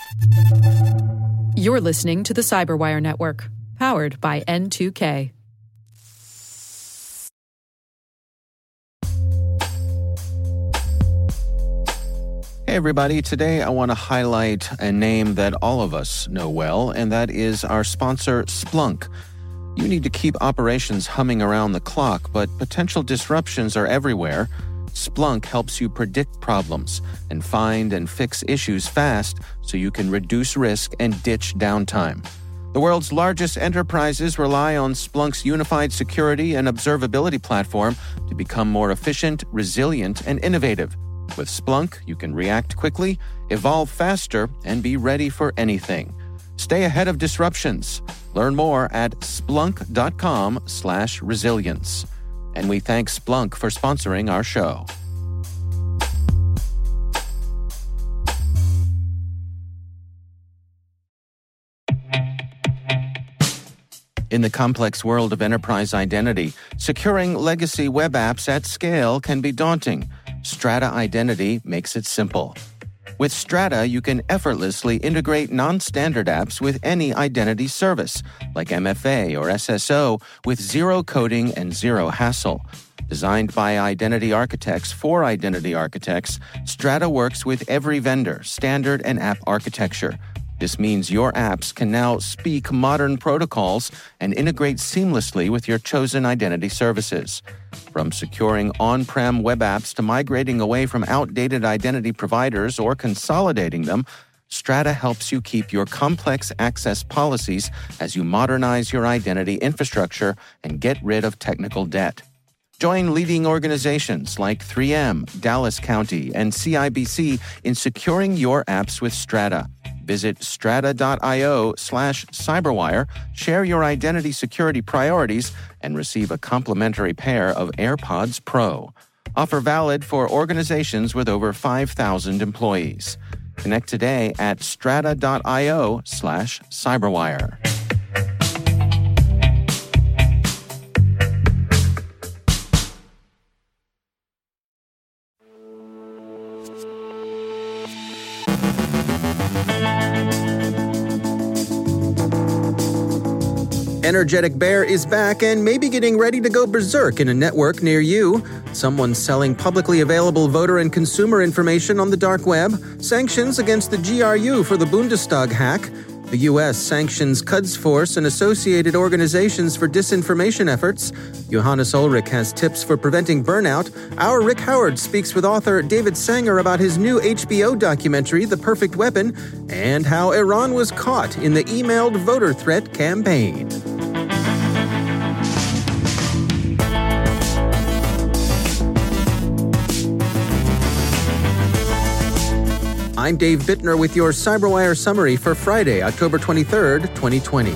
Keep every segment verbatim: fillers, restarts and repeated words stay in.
You're listening to the Cyberwire Network, powered by N two K. Hey everybody, today I want to highlight a name that all of us know well, and that is our sponsor, Splunk. You need to keep operations humming around the clock, but potential disruptions are everywhere. Splunk helps you predict problems and find and fix issues fast so you can reduce risk and ditch downtime. The world's largest enterprises rely on Splunk's unified security and observability platform to become more efficient, resilient, and innovative. With Splunk, you can react quickly, evolve faster, and be ready for anything. Stay ahead of disruptions. Learn more at splunk.com slash resilience. And we thank Splunk for sponsoring our show. In the complex world of enterprise identity, securing legacy web apps at scale can be daunting. Strata Identity makes it simple. With Strata, you can effortlessly integrate non-standard apps with any identity service, like M F A or S S O, with zero coding and zero hassle. Designed by identity architects for identity architects, Strata works with every vendor, standard, and app architecture. This means your apps can now speak modern protocols and integrate seamlessly with your chosen identity services. From securing on-prem web apps to migrating away from outdated identity providers or consolidating them, Strata helps you keep your complex access policies as you modernize your identity infrastructure and get rid of technical debt. Join leading organizations like three M, Dallas County, and C I B C in securing your apps with Strata. Visit strata.io slash cyberwire, share your identity security priorities, and receive a complimentary pair of AirPods Pro. Offer valid for organizations with over five thousand employees. Connect today at strata.io slash cyberwire. Energetic Bear is back and maybe getting ready to go berserk in a network near you. Someone's selling publicly available voter and consumer information on the dark web. Sanctions against the G R U for the Bundestag hack. The U S sanctions Quds Force and associated organizations for disinformation efforts. Johannes Ulrich has tips for preventing burnout. Our Rick Howard speaks with author David Sanger about his new H B O documentary, The Perfect Weapon, and how Iran was caught in the emailed voter threat campaign. I'm Dave Bittner with your CyberWire summary for Friday, October twenty-third, twenty twenty.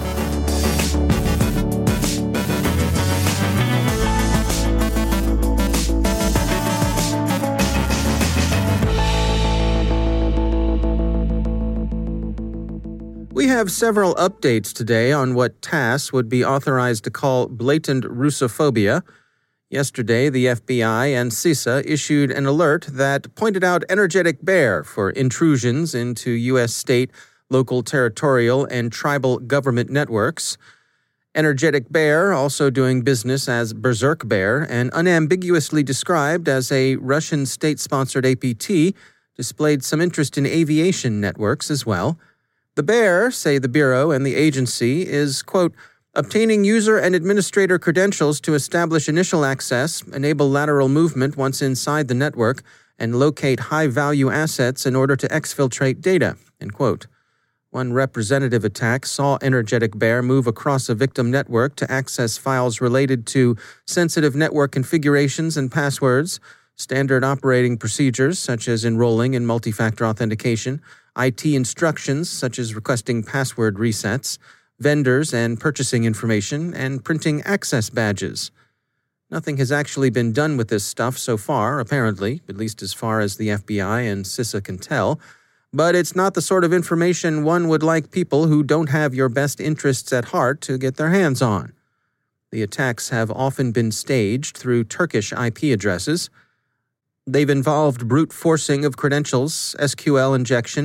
We have several updates today on what T A S S would be authorized to call blatant Russophobia. Yesterday, the F B I and CISA issued an alert that pointed out Energetic Bear for intrusions into U S state, local, territorial, and tribal government networks. Energetic Bear, also doing business as Berserk Bear and unambiguously described as a Russian state-sponsored A P T, displayed some interest in aviation networks as well. The Bear, say the Bureau and the agency, is, quote, obtaining user and administrator credentials to establish initial access, enable lateral movement once inside the network, and locate high-value assets in order to exfiltrate data, end quote. One representative attack saw Energetic Bear move across a victim network to access files related to sensitive network configurations and passwords, standard operating procedures such as enrolling in multi-factor authentication, I T instructions such as requesting password resets, vendors and purchasing information, and printing access badges. Nothing has actually been done with this stuff so far, apparently, at least as far as the F B I and CISA can tell, but it's not the sort of information one would like people who don't have your best interests at heart to get their hands on. The attacks have often been staged through Turkish I P addresses. They've involved brute forcing of credentials, S Q L injection,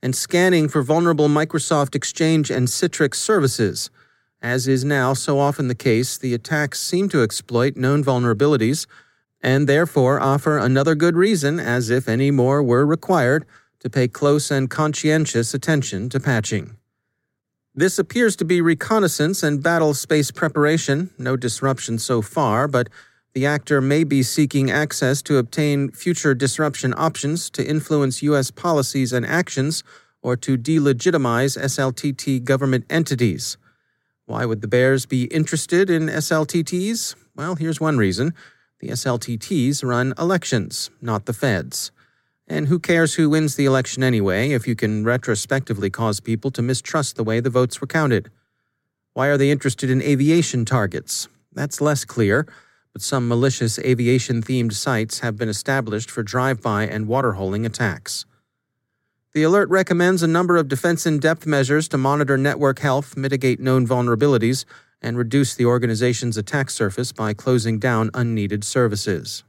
and scanning for vulnerable Microsoft Exchange and Citrix services. As is now so often the case, the attacks seem to exploit known vulnerabilities and therefore offer another good reason, as if any more were required, to pay close and conscientious attention to patching. This appears to be reconnaissance and battle space preparation, no disruption so far, but the actor may be seeking access to obtain future disruption options to influence U S policies and actions or to delegitimize S L T T government entities. Why would the bears be interested in S L T Ts? Well, here's one reason. The S L T Ts run elections, not the feds. And who cares who wins the election anyway if you can retrospectively cause people to mistrust the way the votes were counted? Why are they interested in aviation targets? That's less clear, but some malicious aviation-themed sites have been established for drive-by and waterholing attacks. The alert recommends a number of defense-in-depth measures to monitor network health, mitigate known vulnerabilities, and reduce the organization's attack surface by closing down unneeded services.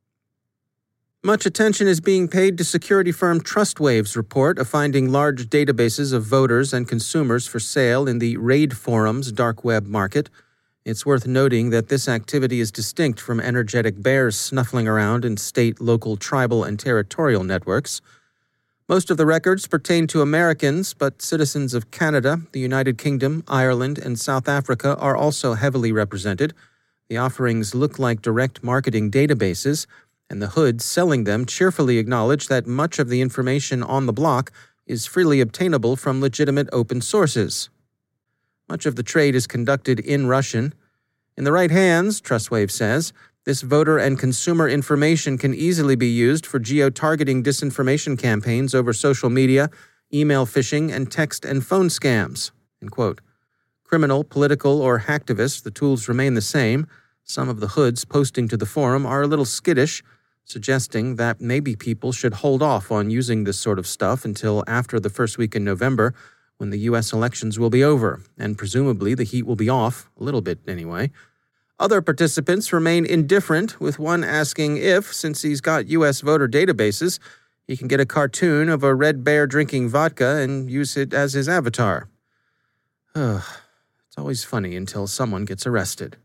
Much attention is being paid to security firm TrustWave's report of finding large databases of voters and consumers for sale in the Raid Forum's dark web market. It's worth noting that this activity is distinct from energetic bears snuffling around in state, local, tribal, and territorial networks. Most of the records pertain to Americans, but citizens of Canada, the United Kingdom, Ireland, and South Africa are also heavily represented. The offerings look like direct marketing databases, and the hoods selling them cheerfully acknowledge that much of the information on the block is freely obtainable from legitimate open sources. Much of the trade is conducted in Russian. In the right hands, TrustWave says, this voter and consumer information can easily be used for geo-targeting disinformation campaigns over social media, email phishing, and text and phone scams. End quote. Criminal, political, or hacktivists, the tools remain the same. Some of the hoods posting to the forum are a little skittish, suggesting that maybe people should hold off on using this sort of stuff until after the first week in November, when the U S elections will be over, and presumably the heat will be off, a little bit anyway. Other participants remain indifferent, with one asking if, since he's got U S voter databases, he can get a cartoon of a red bear drinking vodka and use it as his avatar. Ugh, it's always funny until someone gets arrested.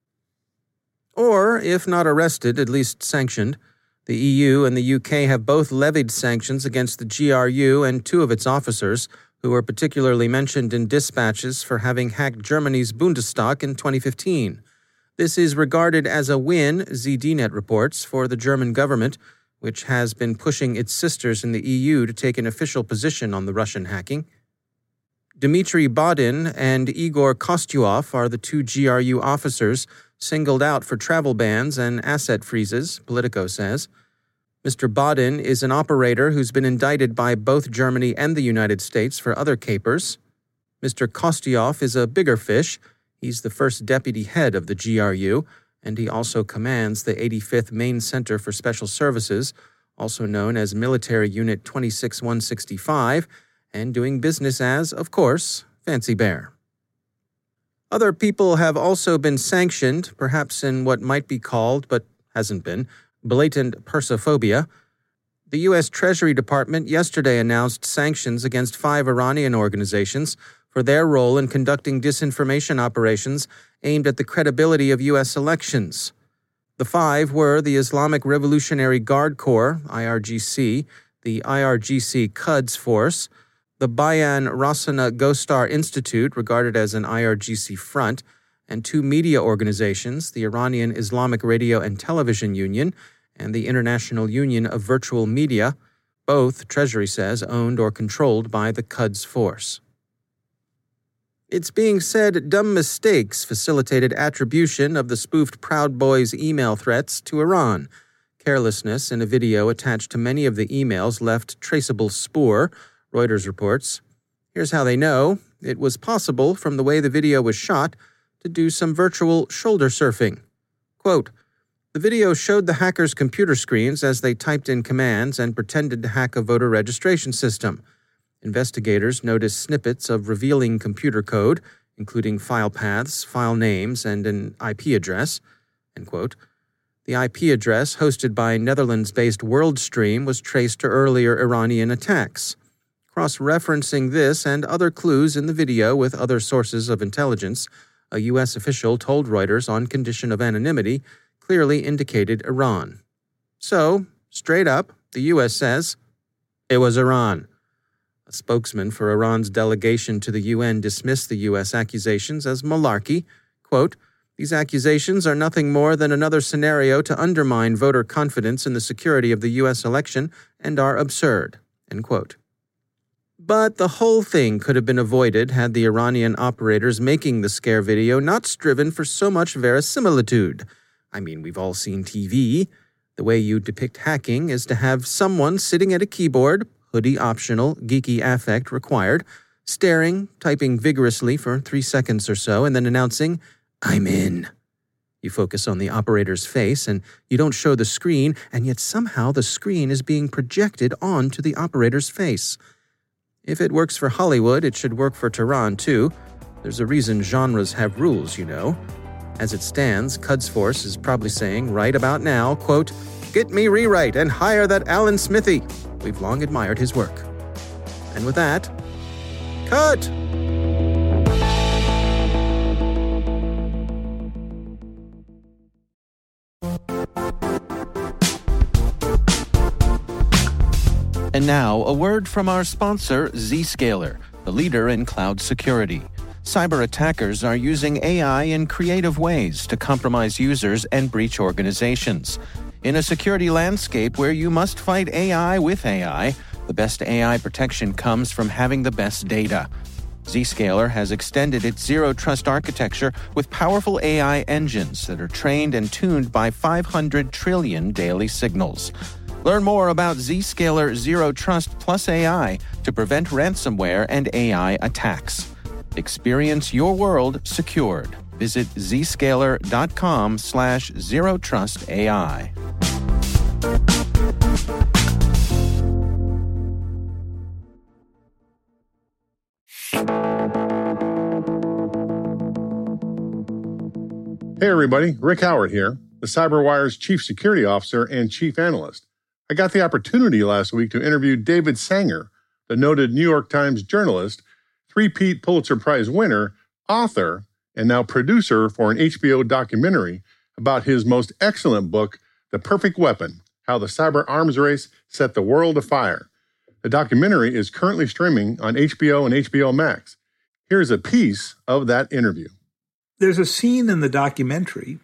Or, if not arrested, at least sanctioned. The E U and the U K have both levied sanctions against the G R U and two of its officers, who were particularly mentioned in dispatches for having hacked Germany's Bundestag in twenty fifteen. This is regarded as a win, Z D Net reports, for the German government, which has been pushing its sisters in the E U to take an official position on the Russian hacking. Dmitry Bodin and Igor Kostyuov are the two G R U officers singled out for travel bans and asset freezes, Politico says. Mister Bodin is an operator who's been indicted by both Germany and the United States for other capers. Mister Kostyuov is a bigger fish. He's the first deputy head of the G R U, and he also commands the eighty-fifth Main Center for Special Services, also known as Military Unit twenty-six one sixty-five, and doing business as, of course, Fancy Bear. Other people have also been sanctioned, perhaps in what might be called, but hasn't been, blatant Persophobia. The U S Treasury Department yesterday announced sanctions against five Iranian organizations for their role in conducting disinformation operations aimed at the credibility of U S elections. The five were the Islamic Revolutionary Guard Corps, I R G C, the I R G C Quds Force, the Bayan Rasana Gostar Institute, regarded as an I R G C front, and two media organizations, the Iranian Islamic Radio and Television Union and the International Union of Virtual Media, both, Treasury says, owned or controlled by the Quds Force. It's being said dumb mistakes facilitated attribution of the spoofed Proud Boys email threats to Iran. Carelessness in a video attached to many of the emails left traceable spoor, Reuters reports. Here's how they know. It was possible, from the way the video was shot, to do some virtual shoulder surfing. Quote, the video showed the hackers' computer screens as they typed in commands and pretended to hack a voter registration system. Investigators noticed snippets of revealing computer code, including file paths, file names, and an I P address. End quote. The I P address, hosted by Netherlands-based WorldStream, was traced to earlier Iranian attacks. Cross-referencing this and other clues in the video with other sources of intelligence, a U S official told Reuters on condition of anonymity clearly indicated Iran. So, straight up, the U S says, it was Iran. A spokesman for Iran's delegation to the U N dismissed the U S accusations as malarkey. Quote, these accusations are nothing more than another scenario to undermine voter confidence in the security of the U S election and are absurd. End quote. But the whole thing could have been avoided had the Iranian operators making the scare video not striven for so much verisimilitude. I mean, we've all seen T V. The way you depict hacking is to have someone sitting at a keyboard, hoodie optional, geeky affect required, staring, typing vigorously for three seconds or so, and then announcing, I'm in. You focus on the operator's face, and you don't show the screen, and yet somehow the screen is being projected onto the operator's face. If it works for Hollywood, it should work for Tehran, too. There's a reason genres have rules, you know. As it stands, Quds Force is probably saying right about now, quote, get me rewrite and hire that Alan Smithy. We've long admired his work. And with that, cut! And now, a word from our sponsor, Zscaler, the leader in cloud security. Cyber attackers are using A I in creative ways to compromise users and breach organizations. In a security landscape where you must fight A I with A I, the best A I protection comes from having the best data. Zscaler has extended its zero-trust architecture with powerful A I engines that are trained and tuned by five hundred trillion daily signals. Learn more about Zscaler Zero Trust Plus A I to prevent ransomware and A I attacks. Experience your world secured. Visit zscaler.com slash zero trust AI. Hey everybody, Rick Howard here, the CyberWire's Chief Security Officer and Chief Analyst. I got the opportunity last week to interview David Sanger, the noted New York Times journalist, three-peat Pulitzer Prize winner, author, and now producer for an H B O documentary about his most excellent book, The Perfect Weapon, How the Cyber Arms Race Set the World Afire. The documentary is currently streaming on H B O and H B O Max. Here's a piece of that interview. There's a scene in the documentary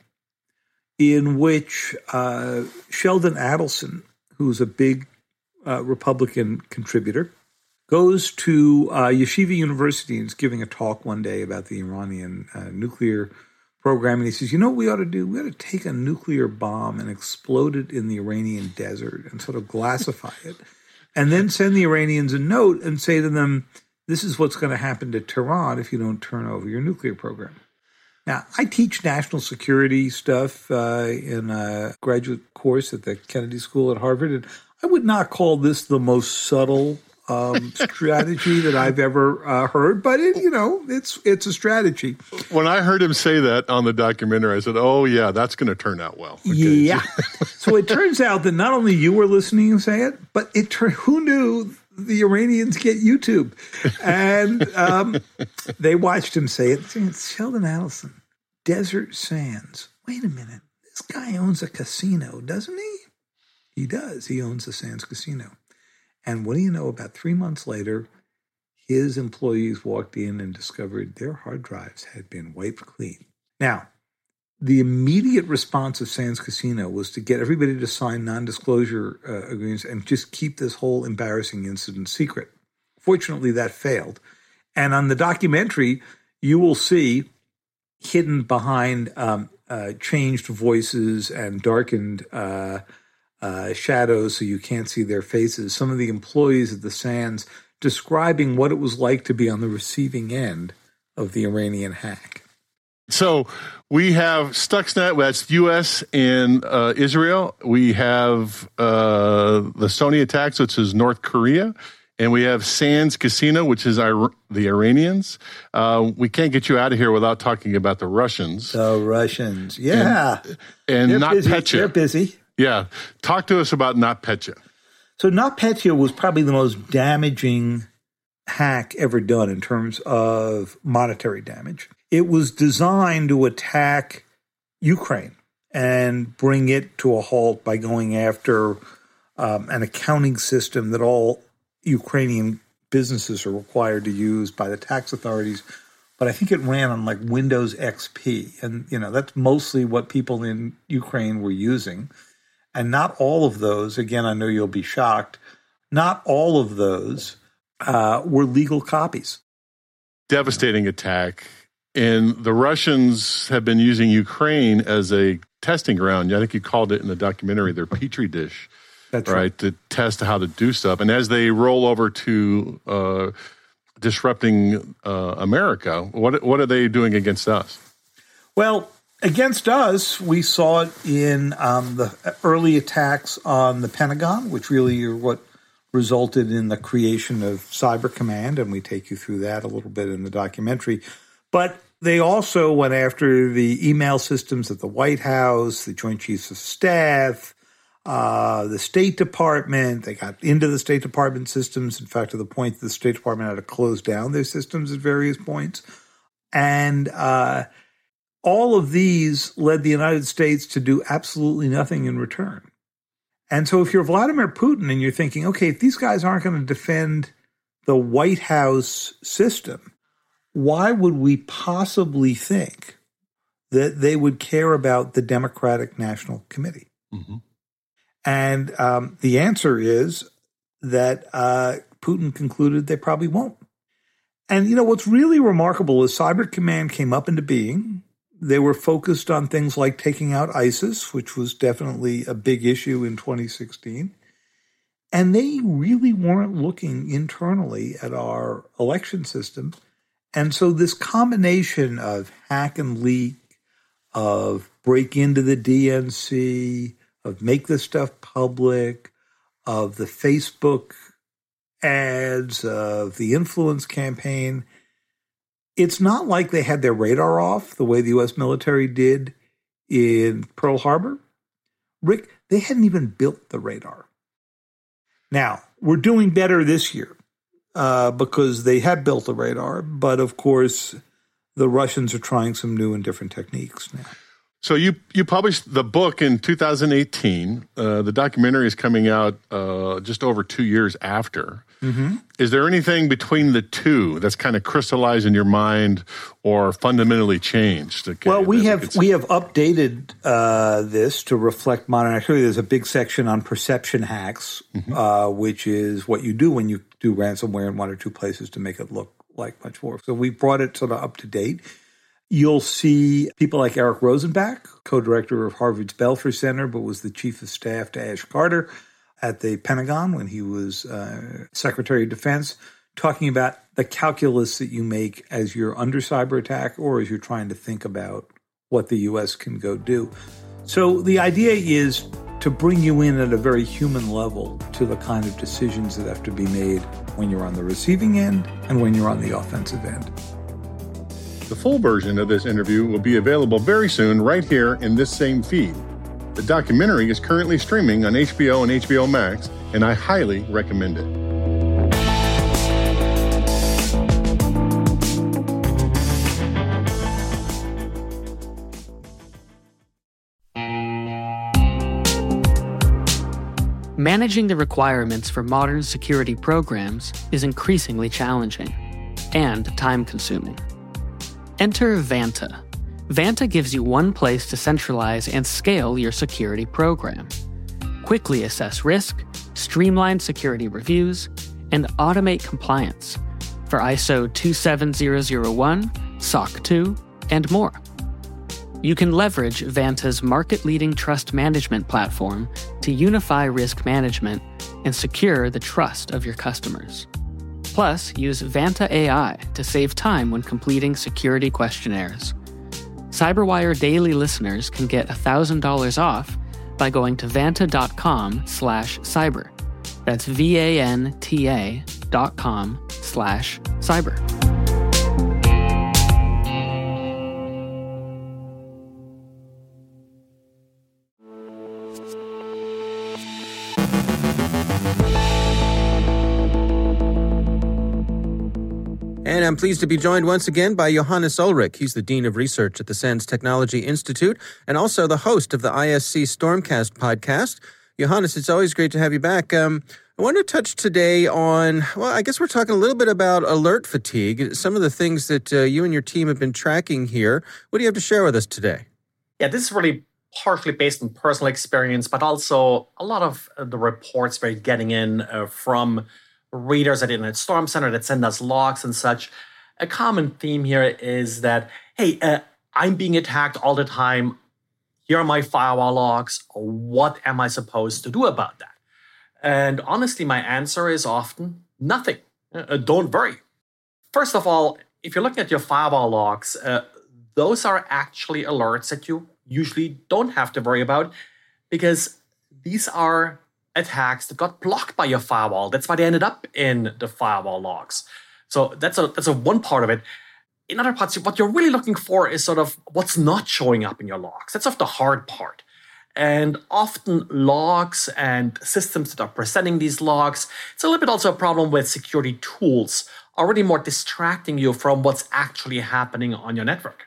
in which uh, Sheldon Adelson, who's a big uh, Republican contributor, goes to uh, Yeshiva University and is giving a talk one day about the Iranian uh, nuclear program. And he says, you know what we ought to do? We ought to take a nuclear bomb and explode it in the Iranian desert and sort of glassify it. And then send the Iranians a note and say to them, this is what's going to happen to Tehran if you don't turn over your nuclear program. Now, I teach national security stuff uh, in a graduate course at the Kennedy School at Harvard, and I would not call this the most subtle um, strategy that I've ever uh, heard, but it, you know, it's it's a strategy. When I heard him say that on the documentary, I said, oh, yeah, that's going to turn out well. Okay. Yeah. So it turns out that not only you were listening and say it, but it tur- who knew the Iranians get YouTube? And um, they watched him say it. It's Sheldon Adelson, Desert Sands. Wait a minute. This guy owns a casino, doesn't he? He does. He owns the Sands Casino. And what do you know? About three months later, his employees walked in and discovered their hard drives had been wiped clean. Now, the immediate response of Sands Casino was to get everybody to sign non-disclosure uh, agreements and just keep this whole embarrassing incident secret. Fortunately, that failed. And on the documentary, you will see hidden behind um, uh, changed voices and darkened uh, uh, shadows so you can't see their faces, some of the employees at the Sands describing what it was like to be on the receiving end of the Iranian hack. So we have Stuxnet, that's U S and uh, Israel. We have uh, the Sony attacks, which is North Korea. And we have Sands Casino, which is our, the Iranians. Uh, we can't get you out of here without talking about the Russians. The Russians, yeah. And, and NotPetya. They're busy. Yeah. Talk to us about NotPetya. So NotPetya was probably the most damaging hack ever done in terms of monetary damage. It was designed to attack Ukraine and bring it to a halt by going after um, an accounting system that all Ukrainian businesses are required to use by the tax authorities. But I think it ran on like Windows X P. And, you know, that's mostly what people in Ukraine were using. And not all of those, again, I know you'll be shocked, not all of those uh, were legal copies. Devastating attack. And the Russians have been using Ukraine as a testing ground. I think you called it in the documentary their petri dish. That's right, right. To test how to do stuff. And as they roll over to uh, disrupting uh, America, what what are they doing against us? Well, against us, we saw it in um, the early attacks on the Pentagon, which really are what resulted in the creation of Cyber Command, and we take you through that a little bit in the documentary. But they also went after the email systems at the White House, the Joint Chiefs of Staff, uh, the State Department. They got into the State Department systems, in fact, to the point that the State Department had to close down their systems at various points. And uh, all of these led the United States to do absolutely nothing in return. And so if you're Vladimir Putin and you're thinking, okay, if these guys aren't going to defend the White House system, why would we possibly think that they would care about the Democratic National Committee? Mm-hmm. And um, the answer is that uh, Putin concluded they probably won't. And, you know, what's really remarkable is Cyber Command came up into being. They were focused on things like taking out ISIS, which was definitely a big issue in twenty sixteen. And they really weren't looking internally at our election system. And so this combination of hack and leak, of break into the D N C, of make this stuff public, of the Facebook ads, of the influence campaign, it's not like they had their radar off the way the U S military did in Pearl Harbor. Rick, they hadn't even built the radar. Now, we're doing better this year. Uh, because they had built the radar, but of course, the Russians are trying some new and different techniques now. So you you published the book in two thousand eighteen. Uh, the documentary is coming out uh, just over two years after. Mm-hmm. Is there anything between the two that's kind of crystallized in your mind or fundamentally changed? Okay, well, we have we have updated uh, this to reflect modern activity. There's a big section on perception hacks, mm-hmm. uh, which is what you do when you do ransomware in one or two places to make it look like much more. So we brought it sort of up to date. You'll see people like Eric Rosenbach, co-director of Harvard's Belfer Center, but was the chief of staff to Ash Carter at the Pentagon when he was uh, Secretary of Defense, talking about the calculus that you make as you're under cyber attack or as you're trying to think about what the U S can go do. So the idea is to bring you in at a very human level to the kind of decisions that have to be made when you're on the receiving end and when you're on the offensive end. The full version of this interview will be available very soon right here in this same feed. The documentary is currently streaming on H B O and H B O Max, and I highly recommend it. Managing the requirements for modern security programs is increasingly challenging and time-consuming. Enter Vanta. Vanta gives you one place to centralize and scale your security program. Quickly assess risk, streamline security reviews, and automate compliance for I S O two seven zero zero one, S O C two, and more. You can leverage Vanta's market-leading trust management platform to unify risk management and secure the trust of your customers. Plus, use Vanta A I to save time when completing security questionnaires. CyberWire Daily listeners can get one thousand dollars off by going to vanta.com slash cyber. That's V-A-N-T-A dot com slash cyber. And I'm pleased to be joined once again by Johannes Ulrich. He's the Dean of Research at the SANS Technology Institute and also the host of the I S C Stormcast podcast. Johannes, it's always great to have you back. Um, I want to touch today on, well, I guess we're talking a little bit about alert fatigue, some of the things that uh, you and your team have been tracking here. What do you have to share with us today? Yeah, this is really partially based on personal experience, but also a lot of the reports we're getting in uh, from readers at Internet Storm Center that send us logs and such. A common theme here is that, hey, uh, I'm being attacked all the time. Here are my firewall logs. What am I supposed to do about that? And honestly, my answer is often nothing. Uh, don't worry. First of all, if you're looking at your firewall logs, uh, those are actually alerts that you usually don't have to worry about because these are attacks that got blocked by your firewall. That's why they ended up in the firewall logs. So that's a that's a one part of it. In other parts, what you're really looking for is sort of what's not showing up in your logs. That's sort of the hard part. And often logs and systems that are presenting these logs, it's a little bit also a problem with security tools, are really more distracting you from what's actually happening on your network.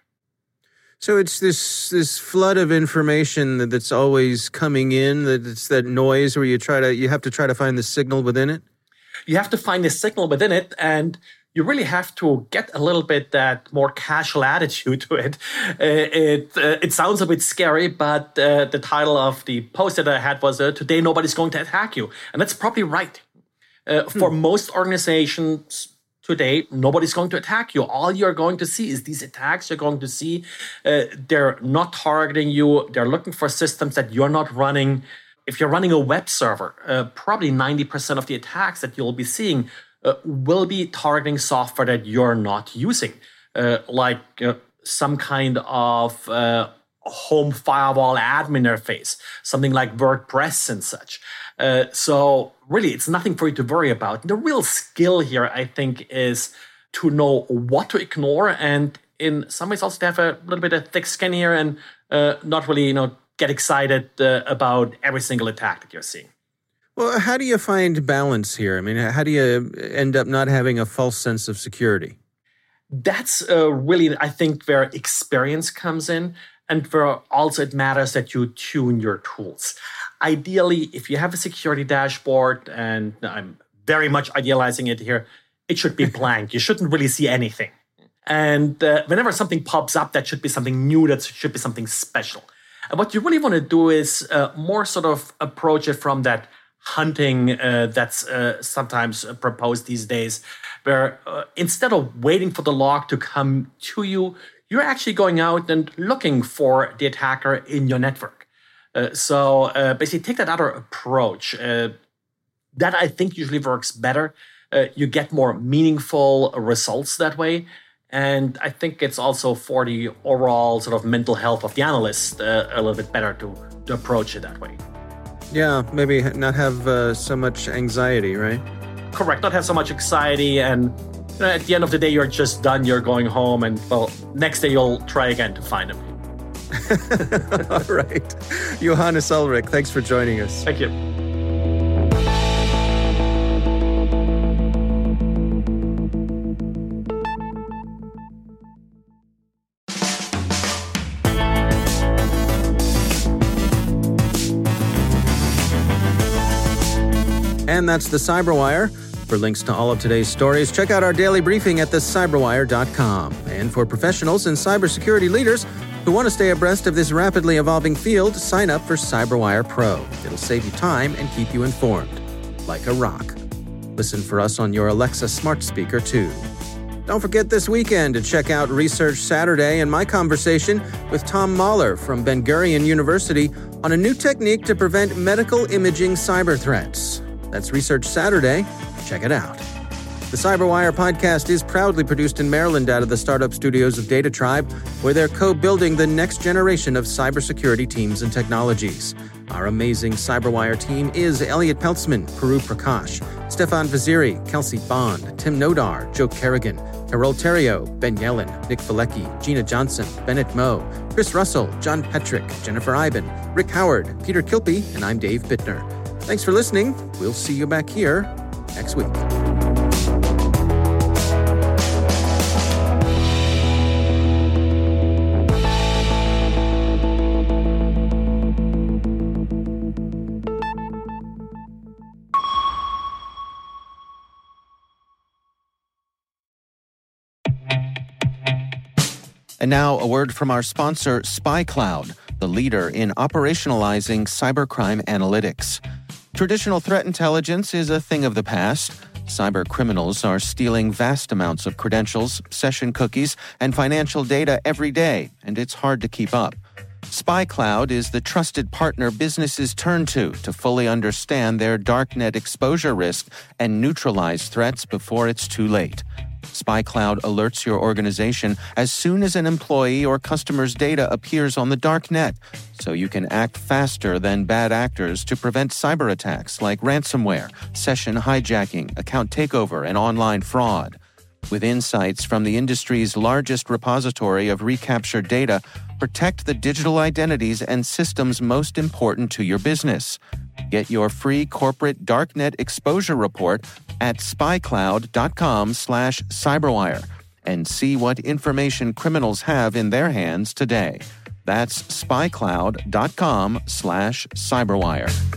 So it's this this flood of information that's always coming in, that it's that noise where you try to you have to try to find the signal within it? You have to find the signal within it, and you really have to get a little bit that more casual attitude to it. Uh, it uh, it sounds a bit scary, but uh, the title of the post that I had was, uh, Today Nobody's Going to Attack You. And that's probably right. Uh, hmm. For most organizations today, nobody's going to attack you. All you're going to see is these attacks. You're going to see uh, they're not targeting you. They're looking for systems that you're not running. If you're running a web server, uh, probably ninety percent of the attacks that you'll be seeing uh, will be targeting software that you're not using, uh, like uh, some kind of uh, home firewall admin interface, something like WordPress and such. Uh, so really, it's nothing for you to worry about. The real skill here, I think, is to know what to ignore, and in some ways also to have a little bit of thick skin here and uh, not really, you know, get excited uh, about every single attack that you're seeing. Well, how do you find balance here? I mean, how do you end up not having a false sense of security? That's uh, really, I think, where experience comes in, and where also it matters that you tune your tools. Ideally, if you have a security dashboard, and I'm very much idealizing it here, it should be blank. You shouldn't really see anything. And uh, whenever something pops up, that should be something new, that should be something special. And what you really want to do is uh, more sort of approach it from that hunting uh, that's uh, sometimes proposed these days, where uh, instead of waiting for the log to come to you, you're actually going out and looking for the attacker in your network. Uh, so uh, basically take that other approach. Uh, that I think usually works better. Uh, you get more meaningful results that way. And I think it's also for the overall sort of mental health of the analyst uh, a little bit better to, to approach it that way. Yeah, maybe not have uh, so much anxiety, right? Correct, not have so much anxiety, and you know, at the end of the day, you're just done, you're going home, and well, next day you'll try again to find him. All right. Johannes Ulrich, thanks for joining us. Thank you. And that's the Cyberwire. For links to all of today's stories, check out our daily briefing at the cyberwire dot com. And for professionals and cybersecurity leaders who want to stay abreast of this rapidly evolving field, sign up for Cyberwire Pro. It'll save you time and keep you informed, like a rock. Listen for us on your Alexa smart speaker, too. Don't forget this weekend to check out Research Saturday and my conversation with Tom Mahler from Ben Gurion University on a new technique to prevent medical imaging cyber threats. That's Research Saturday. Check it out. The Cyberwire podcast is proudly produced in Maryland out of the startup studios of DataTribe, where they're co-building the next generation of cybersecurity teams and technologies. Our amazing Cyberwire team is Elliot Peltzman, Puru Prakash, Stefan Vaziri, Kelsey Bond, Tim Nodar, Joe Kerrigan, Carol Terrio, Ben Yellen, Nick Valecki, Gina Johnson, Bennett Moe, Chris Russell, John Petrick, Jennifer Iben, Rick Howard, Peter Kilpie, and I'm Dave Bittner. Thanks for listening. We'll see you back here next week. And now, a word from our sponsor, SpyCloud, the leader in operationalizing cybercrime analytics. Traditional threat intelligence is a thing of the past. Cyber criminals are stealing vast amounts of credentials, session cookies, and financial data every day, and it's hard to keep up. SpyCloud is the trusted partner businesses turn to to fully understand their darknet exposure risk and neutralize threats before it's too late. SpyCloud alerts your organization as soon as an employee or customer's data appears on the darknet, so you can act faster than bad actors to prevent cyber attacks like ransomware, session hijacking, account takeover, and online fraud. With insights from the industry's largest repository of recaptured data, protect the digital identities and systems most important to your business. Get your free corporate darknet exposure report at spycloud.com slash cyberwire and see what information criminals have in their hands today. That's spycloud.com slash cyberwire.